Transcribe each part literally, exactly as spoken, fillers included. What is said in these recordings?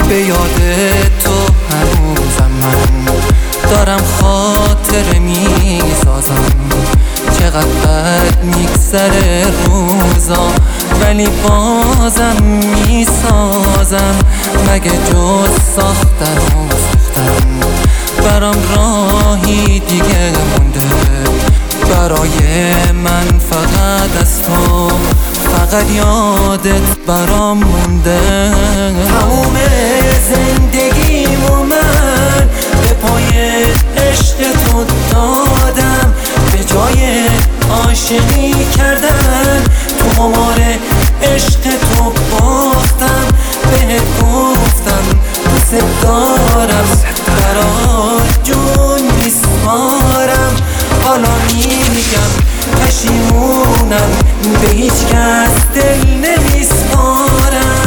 به یاد تو هنوزم من دارم خاطره میسازم. چقدر بد میگذره روزا ولی بازم میسازم. مگه جز ساختن و ساختن برام راهی دیگه مونده؟ برای من فقط از تو، فقط یادت برام مونده. تموم زندگیمو من به پای عشق تو دادم. به جای عاشقی کردن تو قمار عشق تو باختم. بهت گفتم دوست دارم، برات جون میسپارم. حالا میگم پشیمونم، به هیچ کس دل نمیسپارم.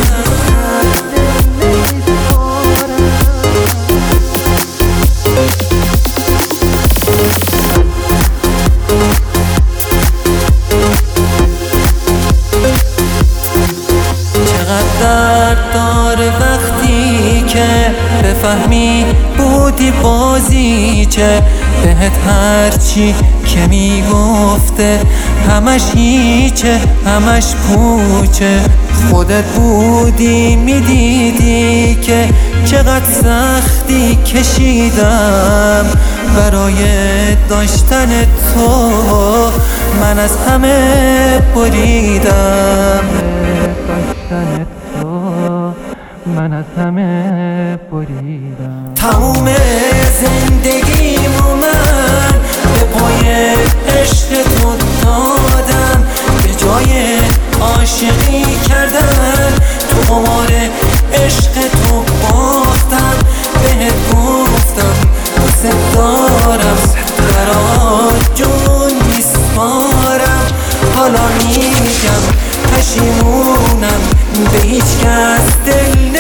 درد داره وقتی که بفهمی بودی بازی چه. بهت هرچی که میگفته همش هیچه، همش پوچه. خودت بودی میدیدی که چقدر سختی کشیدم برای داشتن تو. من از همه بریدم، من از همه بریدم. تموم زندگیمو من به پای عشق تو دادم. به جای عاشقی کردن تو قمار عشق تو باختم. بهت گفتم دوست دارم، برات جون میسپارم. حالا میگم پشیمونم، به هیچ کس دل